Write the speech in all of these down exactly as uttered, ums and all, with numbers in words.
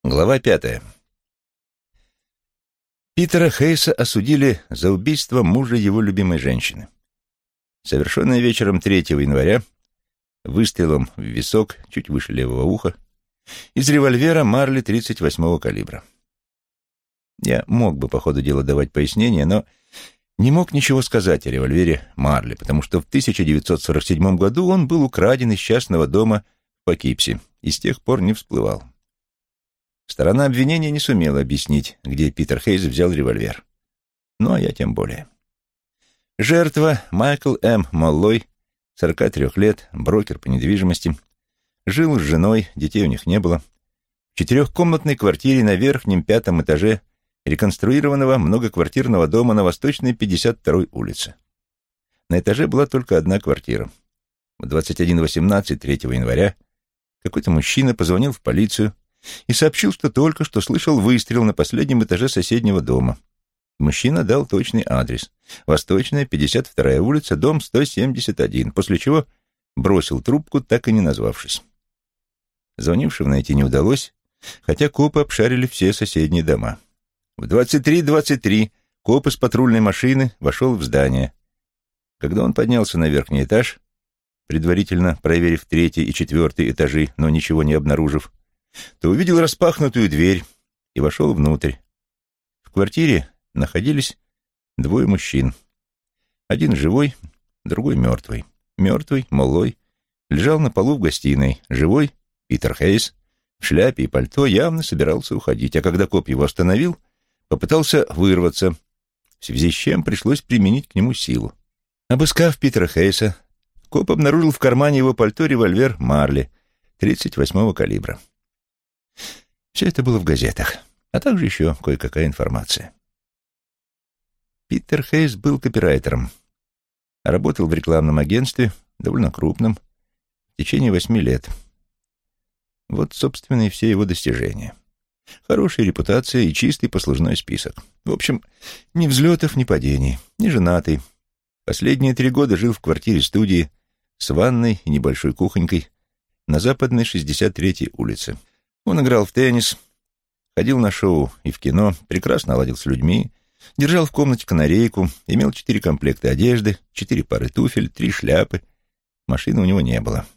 Глава пятая. Питера Хейса осудили за убийство мужа его любимой женщины, совершенное вечером третьего января выстрелом в висок, чуть выше левого уха, из револьвера Марли тридцать восьмого калибра. Я мог бы по ходу дела давать пояснения, но не мог ничего сказать о револьвере Марли, потому что в тысяча девятьсот сорок седьмом году он был украден из частного дома в Покипси и с тех пор не всплывал. Сторона обвинения не сумела объяснить, где Питер Хейс взял револьвер. Ну, а я тем более. Жертва Майкл М. Маллой, сорока трёх лет, брокер по недвижимости, жил с женой, детей у них не было, в четырехкомнатной квартире на верхнем пятом этаже реконструированного многоквартирного дома на Восточной пятьдесят второй улице. На этаже была только одна квартира. В двадцать один восемнадцать третьего января какой-то мужчина позвонил в полицию и сообщил, что только что слышал выстрел на последнем этаже соседнего дома. Мужчина дал точный адрес. Восточная, пятьдесят вторая улица, дом сто семьдесят один, после чего бросил трубку, так и не назвавшись. Звонившего найти не удалось, хотя копы обшарили все соседние дома. В двадцать три двадцать три коп из патрульной машины вошел в здание. Когда он поднялся на верхний этаж, предварительно проверив третий и четвертый этажи, но ничего не обнаружив, то увидел распахнутую дверь и вошел внутрь. В квартире находились двое мужчин. Один живой, другой мертвый. Мертвый, Маллой, лежал на полу в гостиной. Живой, Питер Хейс, в шляпе и пальто, явно собирался уходить, а когда коп его остановил, попытался вырваться, в связи с чем пришлось применить к нему силу. Обыскав Питера Хейса, коп обнаружил в кармане его пальто револьвер Марли тридцать восьмого калибра. Все это было в газетах, а также еще кое-какая информация. Питер Хейс был копирайтером, работал в рекламном агентстве, довольно крупном, в течение восьми лет. Вот, собственно, и все его достижения. Хорошая репутация и чистый послужной список. В общем, ни взлетов, ни падений, ни женатый. Последние три года жил в квартире-студии с ванной и небольшой кухонькой на Западной шестьдесят третьей улице. Он играл в теннис, ходил на шоу и в кино, прекрасно ладил с людьми, держал в комнате канарейку, имел четыре комплекта одежды, четыре пары туфель, три шляпы. Машины у него не было.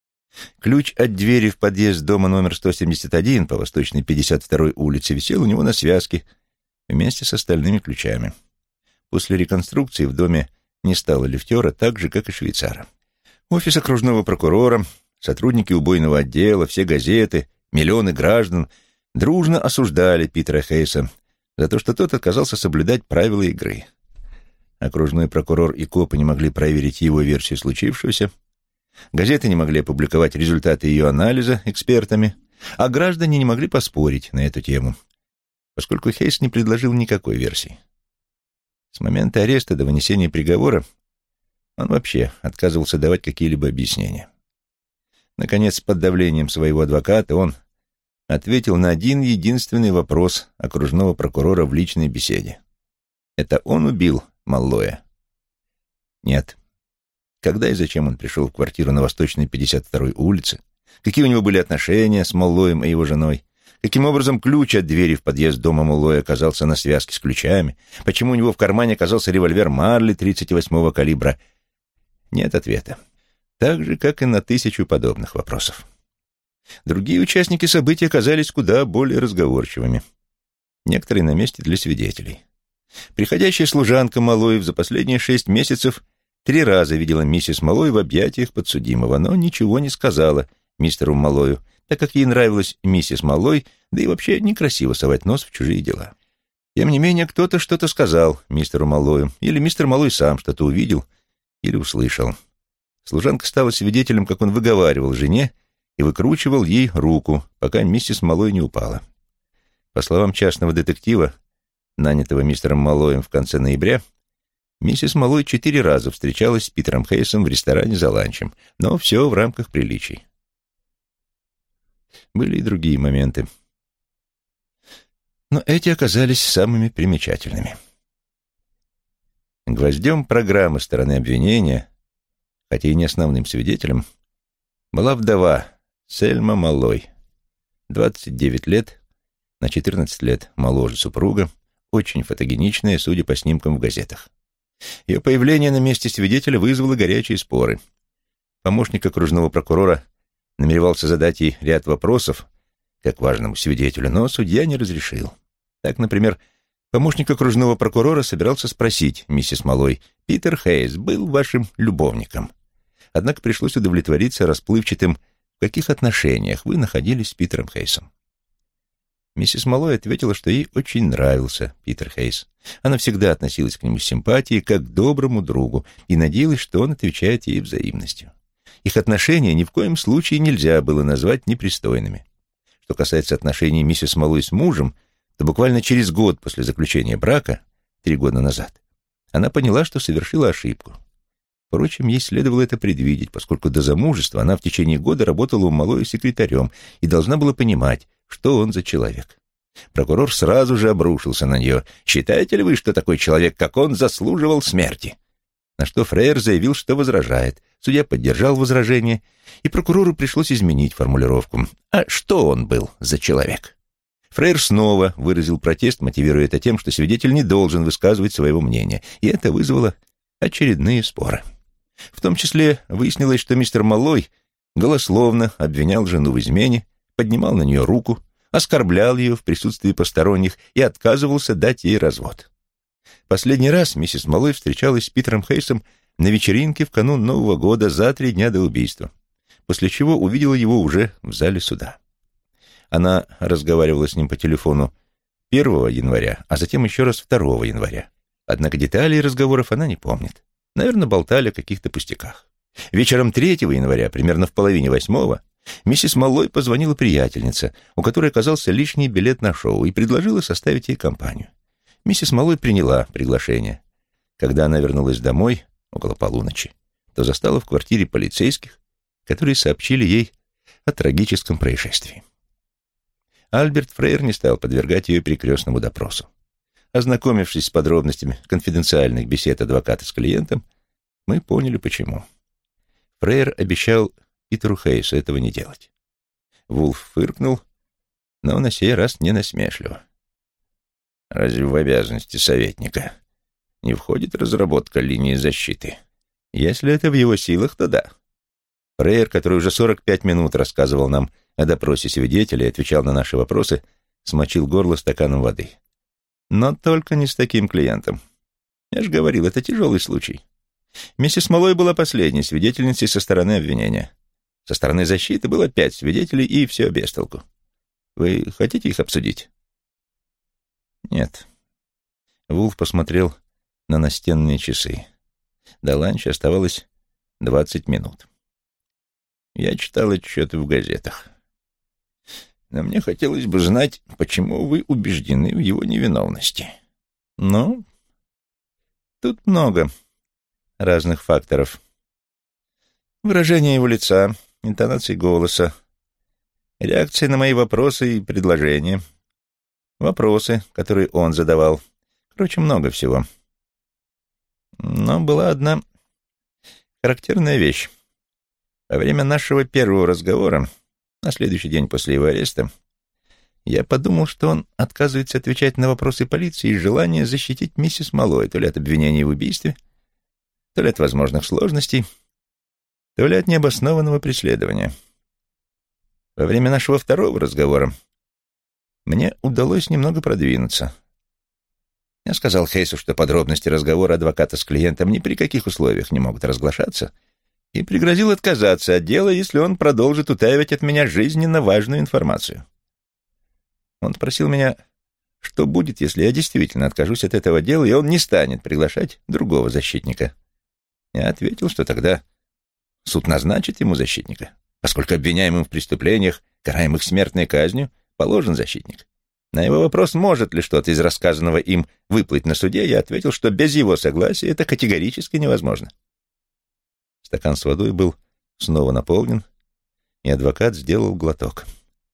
Ключ от двери в подъезд дома номер сто семьдесят один по Восточной пятьдесят второй улице висел у него на связке вместе с остальными ключами. После реконструкции в доме не стало лифтера, так же, как и швейцара. Офис окружного прокурора, сотрудники убойного отдела, все газеты, миллионы граждан дружно осуждали Питера Хейса за то, что тот отказался соблюдать правила игры. Окружной прокурор и копы не могли проверить его версию случившегося, газеты не могли опубликовать результаты ее анализа экспертами, а граждане не могли поспорить на эту тему, поскольку Хейс не предложил никакой версии. С момента ареста до вынесения приговора он вообще отказывался давать какие-либо объяснения. Наконец, под давлением своего адвоката он ответил на один единственный вопрос окружного прокурора в личной беседе. Это он убил Маллоя? Нет. Когда и зачем он пришел в квартиру на Восточной пятьдесят второй улице? Какие у него были отношения с Маллоем и его женой? Каким образом ключ от двери в подъезд дома Маллоя оказался на связке с ключами? Почему у него в кармане оказался револьвер Марли тридцать восьмого калибра? Нет ответа. Так же, как и на тысячу подобных вопросов. Другие участники событий оказались куда более разговорчивыми. Некоторые на месте для свидетелей. Приходящая служанка Маллоев за последние шесть месяцев три раза видела миссис Маллой в объятиях подсудимого, но ничего не сказала мистеру Маллою, так как ей нравилась миссис Маллой, да и вообще некрасиво совать нос в чужие дела. Тем не менее, кто-то что-то сказал мистеру Маллою, или мистер Маллой сам что-то увидел или услышал. Служанка стала свидетелем, как он выговаривал жене и выкручивал ей руку, пока миссис Маллой не упала. По словам частного детектива, нанятого мистером Маллоем в конце ноября, миссис Маллой четыре раза встречалась с Питером Хейсом в ресторане за ланчем, но все в рамках приличий. Были и другие моменты. Но эти оказались самыми примечательными. Гвоздем программы стороны обвинения, хотя и не основным свидетелем, была вдова Сельма Маллой, двадцать девять лет, на четырнадцать лет моложе супруга, очень фотогеничная, судя по снимкам в газетах. Ее появление на месте свидетеля вызвало горячие споры. Помощник окружного прокурора намеревался задать ей ряд вопросов, как важному свидетелю, но судья не разрешил. Так, например, помощник окружного прокурора собирался спросить миссис Маллой: «Питер Хейс был вашим любовником?» Однако пришлось удовлетвориться расплывчатым: «В каких отношениях вы находились с Питером Хейсом?» Миссис Маллой ответила, что ей очень нравился Питер Хейс. Она всегда относилась к нему с симпатией, как к доброму другу, и надеялась, что он отвечает ей взаимностью. Их отношения ни в коем случае нельзя было назвать непристойными. Что касается отношений миссис Маллой с мужем, то буквально через год после заключения брака, три года назад, она поняла, что совершила ошибку. Впрочем, ей следовало это предвидеть, поскольку до замужества она в течение года работала у Маллой секретарем и должна была понимать, что он за человек. Прокурор сразу же обрушился на нее: «Считаете ли вы, что такой человек, как он, заслуживал смерти?» На что Фрейер заявил, что возражает. Судья поддержал возражение, и прокурору пришлось изменить формулировку. «А что он был за человек?» Фрейер снова выразил протест, мотивируя это тем, что свидетель не должен высказывать своего мнения, и это вызвало очередные споры. В том числе выяснилось, что мистер Маллой голословно обвинял жену в измене, поднимал на нее руку, оскорблял ее в присутствии посторонних и отказывался дать ей развод. Последний раз миссис Маллой встречалась с Питером Хейсом на вечеринке в канун Нового года за три дня до убийства, после чего увидела его уже в зале суда. Она разговаривала с ним по телефону первого января, а затем еще раз второго января. Однако деталей разговоров она не помнит. Наверное, болтали о каких-то пустяках. Вечером третьего января, примерно в половине восьмого, миссис Маллой позвонила приятельнице, у которой оказался лишний билет на шоу, и предложила составить ей компанию. Миссис Маллой приняла приглашение. Когда она вернулась домой, около полуночи, то застала в квартире полицейских, которые сообщили ей о трагическом происшествии. Альберт Фрейер не стал подвергать ее перекрестному допросу. Ознакомившись с подробностями конфиденциальных бесед адвоката с клиентом, мы поняли, почему. Фрейер обещал Питеру Хейсу этого не делать. Вулф фыркнул, но на сей раз не насмешливо. «Разве в обязанности советника не входит разработка линии защиты? Если это в его силах, то да». Фрейер, который уже сорок пять минут рассказывал нам о допросе свидетеля и отвечал на наши вопросы, смочил горло стаканом воды. «Но только не с таким клиентом. Я же говорил, это тяжелый случай. Миссис Маллой была последней свидетельницей со стороны обвинения. Со стороны защиты было пять свидетелей, и все без толку. Вы хотите их обсудить?» «Нет». Вулф посмотрел на настенные часы. До ланча оставалось двадцать минут. «Я читал отчеты в газетах. Но мне хотелось бы знать, почему вы убеждены в его невиновности». «Ну, тут много разных факторов. Выражение его лица, интонации голоса, реакции на мои вопросы и предложения, вопросы, которые он задавал. Короче, много всего. Но была одна характерная вещь. Во время нашего первого разговора, на следующий день после его ареста, я подумал, что он отказывается отвечать на вопросы полиции из желания защитить миссис Маллой то ли от обвинений в убийстве, то ли от возможных сложностей, то ли от необоснованного преследования. Во время нашего второго разговора мне удалось немного продвинуться. Я сказал Хейсу, что подробности разговора адвоката с клиентом ни при каких условиях не могут разглашаться, и пригрозил отказаться от дела, если он продолжит утаивать от меня жизненно важную информацию. Он спросил меня, что будет, если я действительно откажусь от этого дела, и он не станет приглашать другого защитника. Я ответил, что тогда суд назначит ему защитника, поскольку обвиняемым в преступлениях, караемых смертной казнью, положен защитник. На его вопрос, может ли что-то из рассказанного им выплыть на суде, я ответил, что без его согласия это категорически невозможно. Стакан с водой был снова наполнен, и адвокат сделал глоток.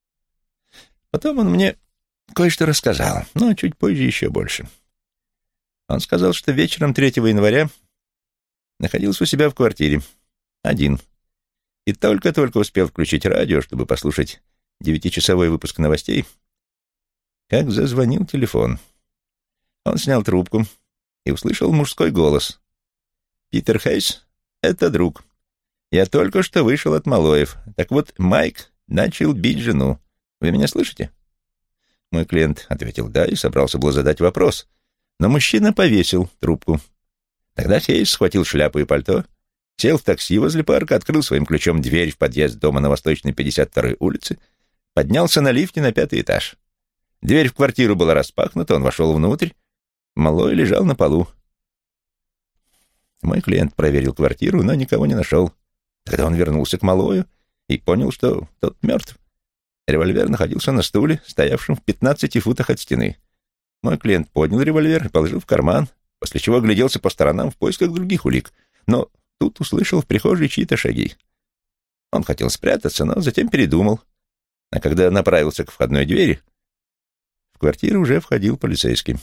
Потом он мне кое-что рассказал, но чуть позже еще больше. Он сказал, что вечером третьего января находился у себя в квартире, один, и только-только успел включить радио, чтобы послушать девятичасовой выпуск новостей, как зазвонил телефон. Он снял трубку и услышал мужской голос. «Питер Хейс, это друг. Я только что вышел от Малоев. Так вот, Майк начал бить жену. Вы меня слышите?» Мой клиент ответил «да» и собрался было задать вопрос, но мужчина повесил трубку. Тогда Хейс схватил шляпу и пальто, сел в такси возле парка, открыл своим ключом дверь в подъезд дома на Восточной пятьдесят второй улице, поднялся на лифте на пятый этаж. Дверь в квартиру была распахнута, он вошел внутрь. Малой лежал на полу. Мой клиент проверил квартиру, но никого не нашел. Тогда он вернулся к Малою и понял, что тот мертв. Револьвер находился на стуле, стоявшем в пятнадцати футах от стены. Мой клиент поднял револьвер и положил в карман, после чего огляделся по сторонам в поисках других улик. Но тут услышал в прихожей чьи-то шаги. Он хотел спрятаться, но затем передумал. А когда направился к входной двери, в квартиру уже входил полицейский.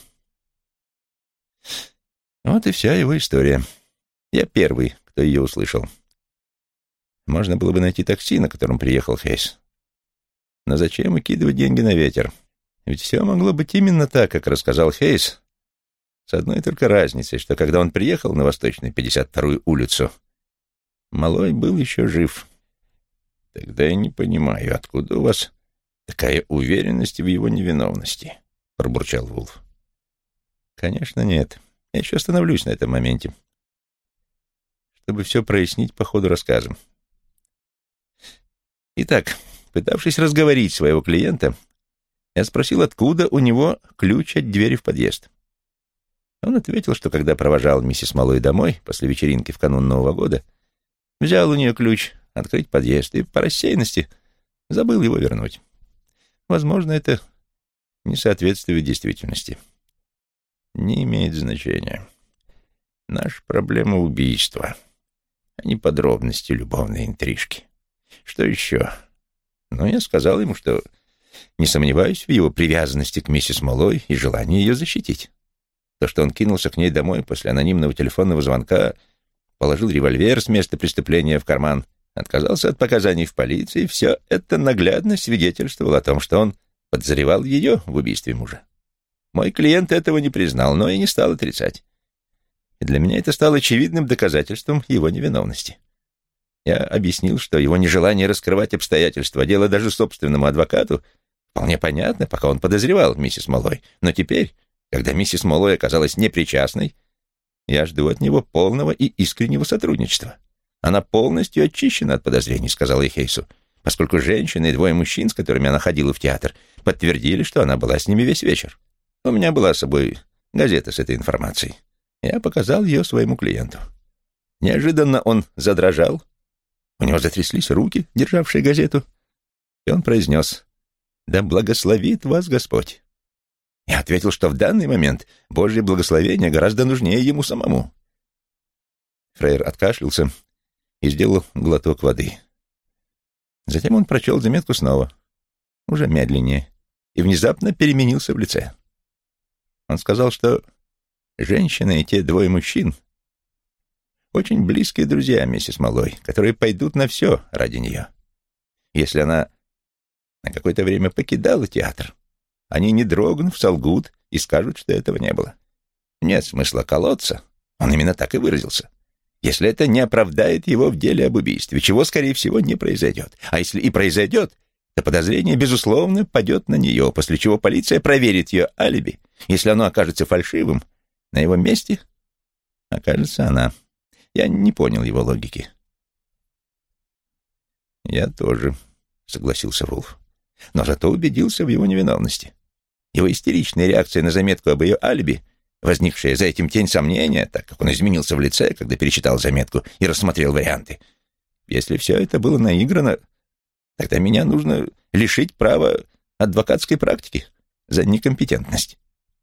Вот и вся его история. Я первый, кто ее услышал. Можно было бы найти такси, на котором приехал Хейс. Но зачем выкидывать деньги на ветер? Ведь все могло быть именно так, как рассказал Хейс, с одной только разницей, что когда он приехал на Восточную пятьдесят вторую улицу, Малой был еще жив. «Тогда я не понимаю, откуда у вас такая уверенность в его невиновности?» — пробурчал Вулф. «Конечно, нет. Я еще остановлюсь на этом моменте, чтобы все прояснить по ходу рассказа. Итак, пытавшись разговорить своего клиента, я спросил, откуда у него ключ от двери в подъезд. Он ответил, что когда провожал миссис Малой домой после вечеринки в канун Нового года, взял у нее ключ открыть подъезд и по рассеянности забыл его вернуть. Возможно, это не соответствует действительности. Не имеет значения. Наша проблема — убийства, а не подробности любовной интрижки. Что еще? Но я сказал ему, что не сомневаюсь в его привязанности к миссис Малой и желании ее защитить. То, что он кинулся к ней домой после анонимного телефонного звонка, положил револьвер с места преступления в карман, отказался от показаний в полиции, все это наглядно свидетельствовало о том, что он подозревал ее в убийстве мужа. Мой клиент этого не признал, но и не стал отрицать. И для меня это стало очевидным доказательством его невиновности. Я объяснил, что его нежелание раскрывать обстоятельства дела даже собственному адвокату вполне понятно, пока он подозревал миссис Малой. Но теперь, когда миссис Малой оказалась непричастной, я жду от него полного и искреннего сотрудничества. Она полностью очищена от подозрений, сказал я Хейсу, поскольку женщина и двое мужчин, с которыми она ходила в театр, подтвердили, что она была с ними весь вечер. У меня была с собой газета с этой информацией. Я показал ее своему клиенту. Неожиданно он задрожал, у него затряслись руки, державшие газету, и он произнес: «Да благословит вас Господь». Я ответил, что в данный момент Божье благословение гораздо нужнее ему самому. Фрейр откашлялся и сделал глоток воды. Затем он прочел заметку снова, уже медленнее, и внезапно переменился в лице. Он сказал, что женщина и те двое мужчин очень близкие друзья миссис Малой, которые пойдут на все ради нее. Если она на какое-то время покидала театр, они, не дрогнув, солгут и скажут, что этого не было. Нет смысла колоться, он именно так и выразился, если это не оправдает его в деле об убийстве, чего, скорее всего, не произойдет. А если и произойдет, то подозрение, безусловно, падет на нее, после чего полиция проверит ее алиби. Если оно окажется фальшивым, на его месте окажется она. Я не понял его логики. «Я тоже», — согласился Вулф, но зато убедился в его невиновности. Его истеричная реакция на заметку об ее алиби, возникшая за этим тень сомнения, так как он изменился в лице, когда перечитал заметку и рассмотрел варианты. Если все это было наиграно, тогда меня нужно лишить права адвокатской практики за некомпетентность.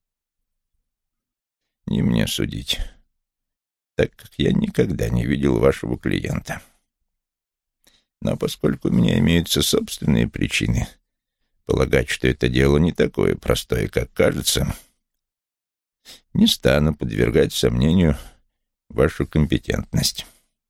Не мне судить, так как я никогда не видел вашего клиента. Но поскольку у меня имеются собственные причины полагать, что это дело не такое простое, как кажется, не стану подвергать сомнению вашу компетентность.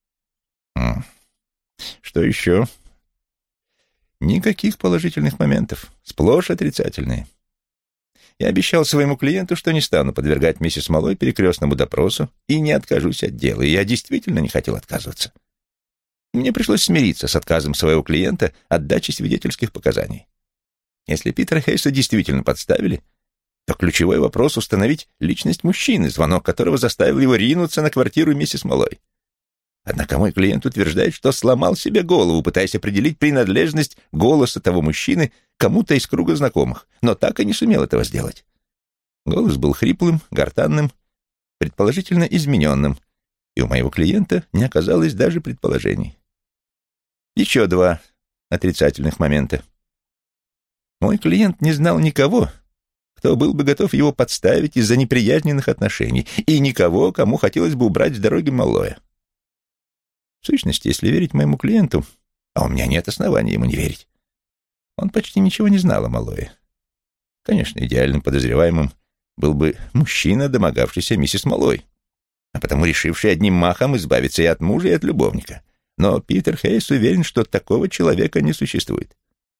Что еще? Никаких положительных моментов, сплошь отрицательные. Я обещал своему клиенту, что не стану подвергать миссис Малой перекрестному допросу и не откажусь от дела, и я действительно не хотел отказываться. Мне пришлось смириться с отказом своего клиента от дачи свидетельских показаний. Если Питера Хейса действительно подставили, то ключевой вопрос — установить личность мужчины, звонок которого заставил его ринуться на квартиру миссис Малой. Однако мой клиент утверждает, что сломал себе голову, пытаясь определить принадлежность голоса того мужчины кому-то из круга знакомых, но так и не сумел этого сделать. Голос был хриплым, гортанным, предположительно измененным, и у моего клиента не оказалось даже предположений. Еще два отрицательных момента. Мой клиент не знал никого, кто был бы готов его подставить из-за неприязненных отношений, и никого, кому хотелось бы убрать с дороги Малоя. В сущности, если верить моему клиенту, а у меня нет оснований ему не верить, он почти ничего не знал о Малое. Конечно, идеальным подозреваемым был бы мужчина, домогавшийся миссис Малой, а потому решивший одним махом избавиться и от мужа, и от любовника. Но Питер Хейс уверен, что такого человека не существует.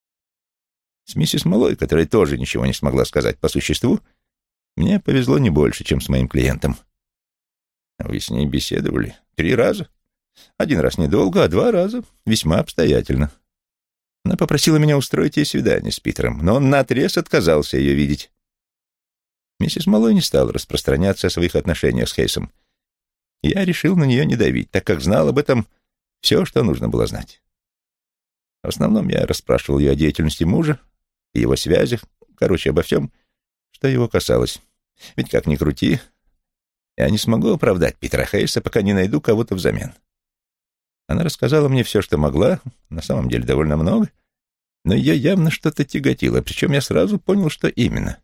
С миссис Малой, которая тоже ничего не смогла сказать по существу, мне повезло не больше, чем с моим клиентом. Вы с ней беседовали три раза? Один раз недолго, а два раза весьма обстоятельно. Она попросила меня устроить ей свидание с Питером, но он наотрез отказался ее видеть. Миссис Малой не стала распространяться о своих отношениях с Хейсом. Я решил на нее не давить, так как знал об этом все, что нужно было знать. В основном я расспрашивал ее о деятельности мужа, его связях, короче, обо всем, что его касалось. Ведь как ни крути, я не смогу оправдать Питера Хейса, пока не найду кого-то взамен. Она рассказала мне все, что могла, на самом деле довольно много, но ее явно что-то тяготило, причем я сразу понял, что именно.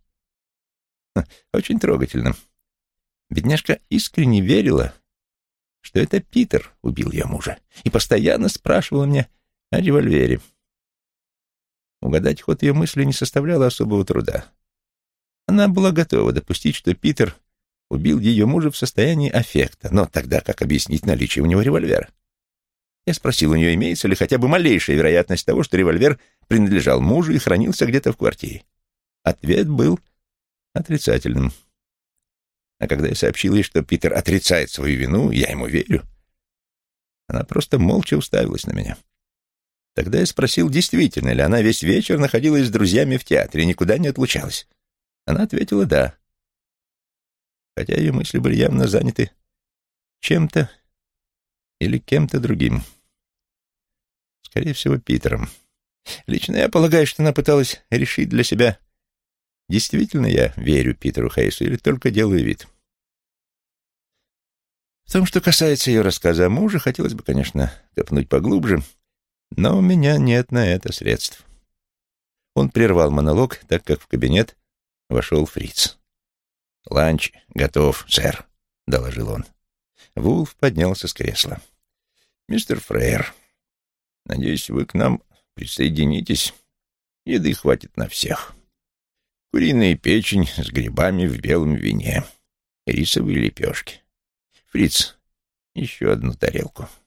Очень трогательно. Бедняжка искренне верила, что это Питер убил ее мужа, и постоянно спрашивала меня о револьвере. Угадать ход ее мысли не составляло особого труда. Она была готова допустить, что Питер убил ее мужа в состоянии аффекта, но тогда как объяснить наличие у него револьвера? Я спросил у нее, имеется ли хотя бы малейшая вероятность того, что револьвер принадлежал мужу и хранился где-то в квартире. Ответ был отрицательным. А когда я сообщил ей, что Питер отрицает свою вину, я ему верю, она просто молча уставилась на меня. Тогда я спросил, действительно ли она весь вечер находилась с друзьями в театре и никуда не отлучалась. Она ответила «да». Хотя ее мысли были явно заняты чем-то или кем-то другим. Скорее всего, Питером. Лично я полагаю, что она пыталась решить для себя, действительно я верю Питеру Хейсу или только делаю вид. В том, что касается ее рассказа о муже, хотелось бы, конечно, копнуть поглубже, но у меня нет на это средств. Он прервал монолог, так как в кабинет вошел Фриц. «Ланч готов, сэр», — доложил он. Вулф поднялся с кресла. «Мистер Фрейер, надеюсь, вы к нам присоединитесь. Еды хватит на всех. Куриная печень с грибами в белом вине, рисовые лепешки. Фриц, еще одну тарелку».